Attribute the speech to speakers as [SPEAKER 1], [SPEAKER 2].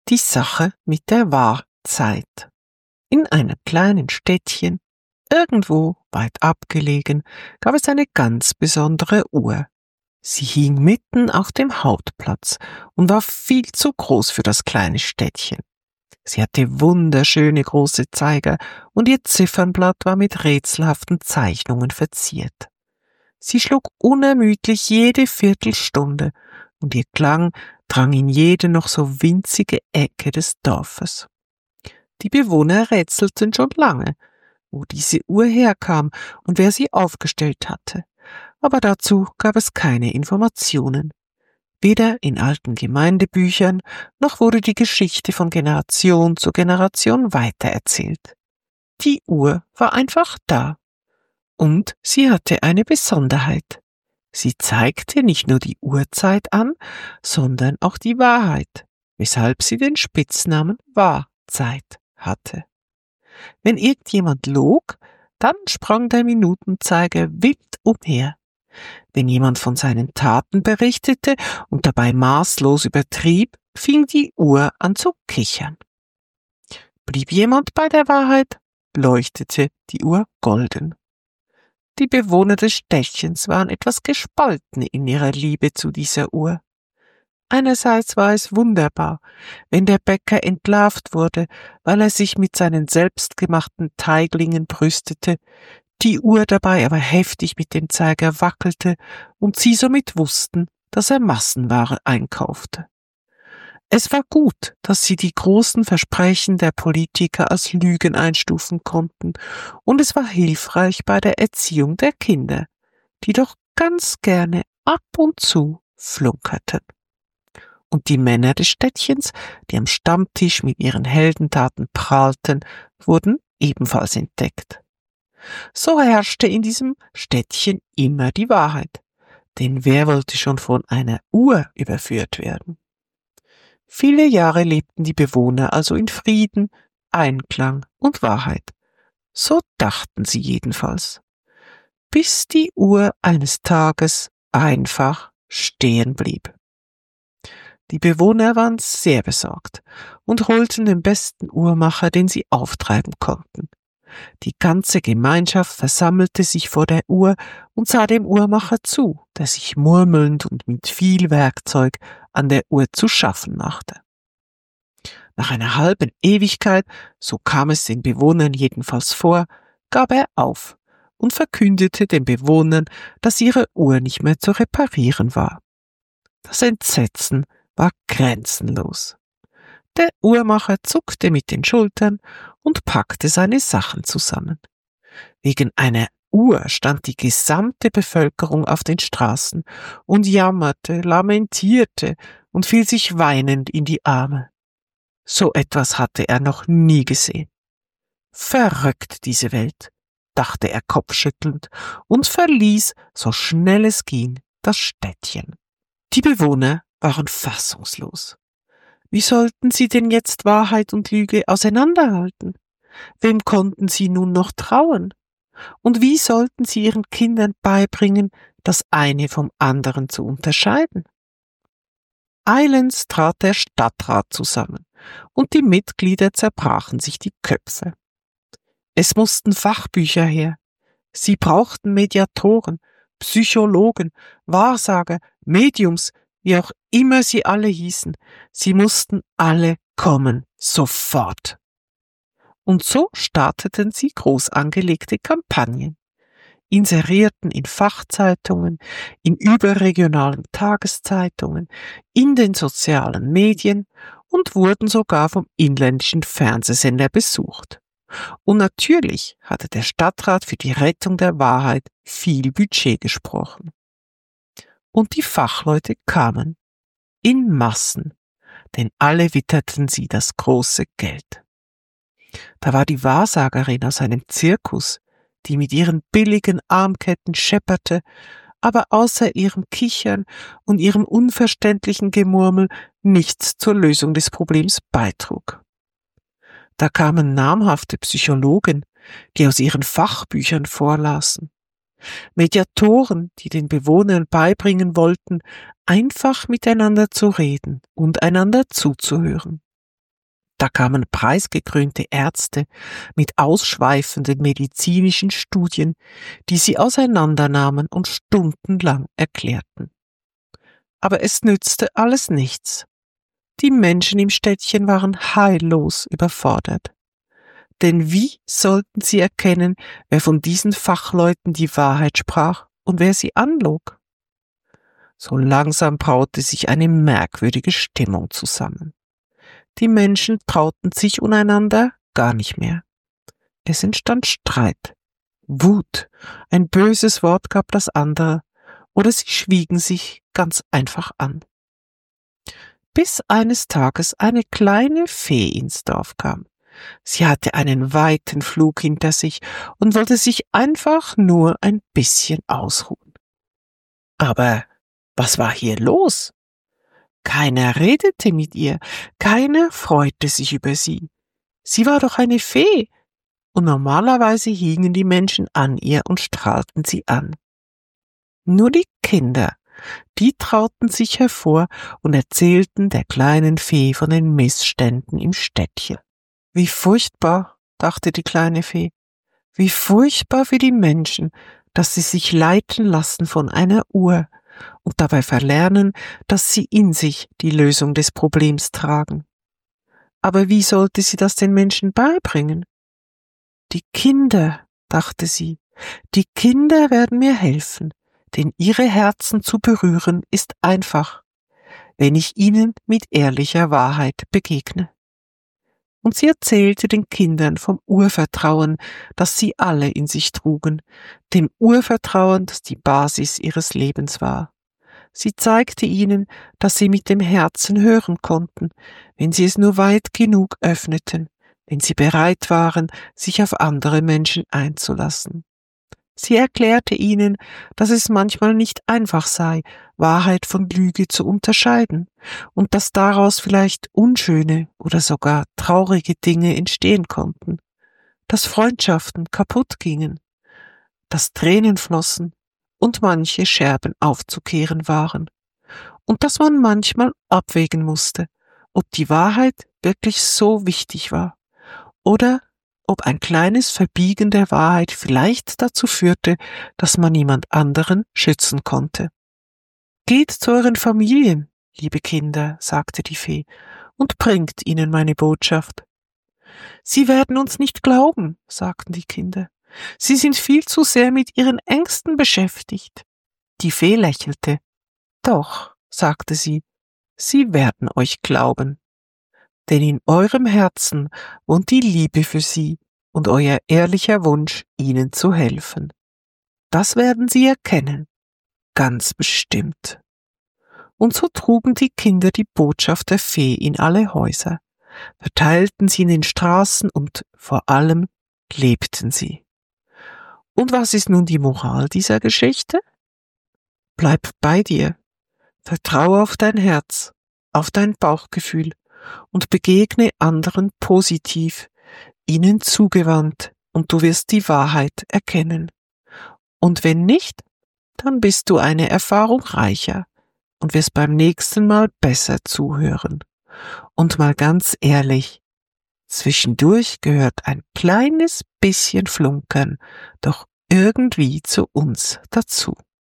[SPEAKER 1] Die Sache mit der Wahrzeit. In einem kleinen Städtchen, irgendwo weit abgelegen, gab es eine ganz besondere Uhr. Sie hing mitten auf dem Hauptplatz und war viel zu groß für das kleine Städtchen. Sie hatte wunderschöne große Zeiger und ihr Ziffernblatt war mit rätselhaften Zeichnungen verziert. Sie schlug unermüdlich jede Viertelstunde und ihr Klang drang in jede noch so winzige Ecke des Dorfes. Die Bewohner rätselten schon lange, wo diese Uhr herkam und wer sie aufgestellt hatte, aber dazu gab es keine Informationen. Weder in alten Gemeindebüchern, noch wurde die Geschichte von Generation zu Generation weitererzählt. Die Uhr war einfach da. Und sie hatte eine Besonderheit. Sie zeigte nicht nur die Uhrzeit an, sondern auch die Wahrheit, weshalb sie den Spitznamen Wahrzeit hatte. Wenn irgendjemand log, dann sprang der Minutenzeiger wild umher. Wenn jemand von seinen Taten berichtete und dabei maßlos übertrieb, fing die Uhr an zu kichern. Blieb jemand bei der Wahrheit, leuchtete die Uhr golden. Die Bewohner des Städtchens waren etwas gespalten in ihrer Liebe zu dieser Uhr. Einerseits war es wunderbar, wenn der Bäcker entlarvt wurde, weil er sich mit seinen selbstgemachten Teiglingen brüstete, die Uhr dabei aber heftig mit dem Zeiger wackelte und sie somit wussten, dass er Massenware einkaufte. Es war gut, dass sie die großen Versprechen der Politiker als Lügen einstufen konnten, und es war hilfreich bei der Erziehung der Kinder, die doch ganz gerne ab und zu flunkerten. Und die Männer des Städtchens, die am Stammtisch mit ihren Heldentaten prahlten, wurden ebenfalls entdeckt. So herrschte in diesem Städtchen immer die Wahrheit, denn wer wollte schon von einer Uhr überführt werden? Viele Jahre lebten die Bewohner also in Frieden, Einklang und Wahrheit. So dachten sie jedenfalls. Bis die Uhr eines Tages einfach stehen blieb. Die Bewohner waren sehr besorgt und holten den besten Uhrmacher, den sie auftreiben konnten. Die ganze Gemeinschaft versammelte sich vor der Uhr und sah dem Uhrmacher zu, der sich murmelnd und mit viel Werkzeug an der Uhr zu schaffen machte. Nach einer halben Ewigkeit, so kam es den Bewohnern jedenfalls vor, gab er auf und verkündete den Bewohnern, dass ihre Uhr nicht mehr zu reparieren war. Das Entsetzen war grenzenlos. Der Uhrmacher zuckte mit den Schultern und packte seine Sachen zusammen. Wegen einer Uhr stand die gesamte Bevölkerung auf den Straßen und jammerte, lamentierte und fiel sich weinend in die Arme. So etwas hatte er noch nie gesehen. Verrückt diese Welt, dachte er kopfschüttelnd und verließ, so schnell es ging, das Städtchen. Die Bewohner waren fassungslos. Wie sollten sie denn jetzt Wahrheit und Lüge auseinanderhalten? Wem konnten sie nun noch trauen? Und wie sollten sie ihren Kindern beibringen, das eine vom anderen zu unterscheiden? Eilends trat der Stadtrat zusammen, und die Mitglieder zerbrachen sich die Köpfe. Es mussten Fachbücher her. Sie brauchten Mediatoren, Psychologen, Wahrsager, Mediums, wie auch immer sie alle hießen. Sie mussten alle kommen, sofort. Und so starteten sie groß angelegte Kampagnen, inserierten in Fachzeitungen, in überregionalen Tageszeitungen, in den sozialen Medien und wurden sogar vom inländischen Fernsehsender besucht. Und natürlich hatte der Stadtrat für die Rettung der Wahrheit viel Budget gesprochen. Und die Fachleute kamen, in Massen, denn alle witterten sie das große Geld. Da war die Wahrsagerin aus einem Zirkus, die mit ihren billigen Armketten schepperte, aber außer ihrem Kichern und ihrem unverständlichen Gemurmel nichts zur Lösung des Problems beitrug. Da kamen namhafte Psychologen, die aus ihren Fachbüchern vorlasen, Mediatoren, die den Bewohnern beibringen wollten, einfach miteinander zu reden und einander zuzuhören. Da kamen preisgekrönte Ärzte mit ausschweifenden medizinischen Studien, die sie auseinandernahmen und stundenlang erklärten. Aber es nützte alles nichts. Die Menschen im Städtchen waren heillos überfordert. Denn wie sollten sie erkennen, wer von diesen Fachleuten die Wahrheit sprach und wer sie anlog? So langsam braute sich eine merkwürdige Stimmung zusammen. Die Menschen trauten sich untereinander gar nicht mehr. Es entstand Streit, Wut, ein böses Wort gab das andere, oder sie schwiegen sich ganz einfach an. Bis eines Tages eine kleine Fee ins Dorf kam. Sie hatte einen weiten Flug hinter sich und wollte sich einfach nur ein bisschen ausruhen. Aber was war hier los? Keiner redete mit ihr, keiner freute sich über sie. Sie war doch eine Fee, und normalerweise hingen die Menschen an ihr und strahlten sie an. Nur die Kinder, die trauten sich hervor und erzählten der kleinen Fee von den Missständen im Städtchen. Wie furchtbar, dachte die kleine Fee, wie furchtbar für die Menschen, dass sie sich leiten lassen von einer Uhr und dabei verlernen, dass sie in sich die Lösung des Problems tragen. Aber wie sollte sie das den Menschen beibringen? Die Kinder, dachte sie, die Kinder werden mir helfen, denn ihre Herzen zu berühren ist einfach, wenn ich ihnen mit ehrlicher Wahrheit begegne. Und sie erzählte den Kindern vom Urvertrauen, das sie alle in sich trugen, dem Urvertrauen, das die Basis ihres Lebens war. Sie zeigte ihnen, dass sie mit dem Herzen hören konnten, wenn sie es nur weit genug öffneten, wenn sie bereit waren, sich auf andere Menschen einzulassen. Sie erklärte ihnen, dass es manchmal nicht einfach sei, Wahrheit von Lüge zu unterscheiden und dass daraus vielleicht unschöne oder sogar traurige Dinge entstehen konnten, dass Freundschaften kaputt gingen, dass Tränen flossen und manche Scherben aufzukehren waren und dass man manchmal abwägen musste, ob die Wahrheit wirklich so wichtig war oder ob ein kleines Verbiegen der Wahrheit vielleicht dazu führte, dass man niemand anderen schützen konnte. Geht zu euren Familien, liebe Kinder, sagte die Fee, und bringt ihnen meine Botschaft. Sie werden uns nicht glauben, sagten die Kinder. Sie sind viel zu sehr mit ihren Ängsten beschäftigt. Die Fee lächelte. Doch, sagte sie, sie werden euch glauben. Denn in eurem Herzen wohnt die Liebe für sie und euer ehrlicher Wunsch, ihnen zu helfen. Das werden sie erkennen, ganz bestimmt. Und so trugen die Kinder die Botschaft der Fee in alle Häuser, verteilten sie in den Straßen und vor allem lebten sie. Und was ist nun die Moral dieser Geschichte? Bleib bei dir, vertraue auf dein Herz, auf dein Bauchgefühl und begegne anderen positiv, ihnen zugewandt, und du wirst die Wahrheit erkennen. Und wenn nicht, dann bist du eine Erfahrung reicher und wirst beim nächsten Mal besser zuhören. Und mal ganz ehrlich, zwischendurch gehört ein kleines bisschen Flunkern doch irgendwie zu uns dazu.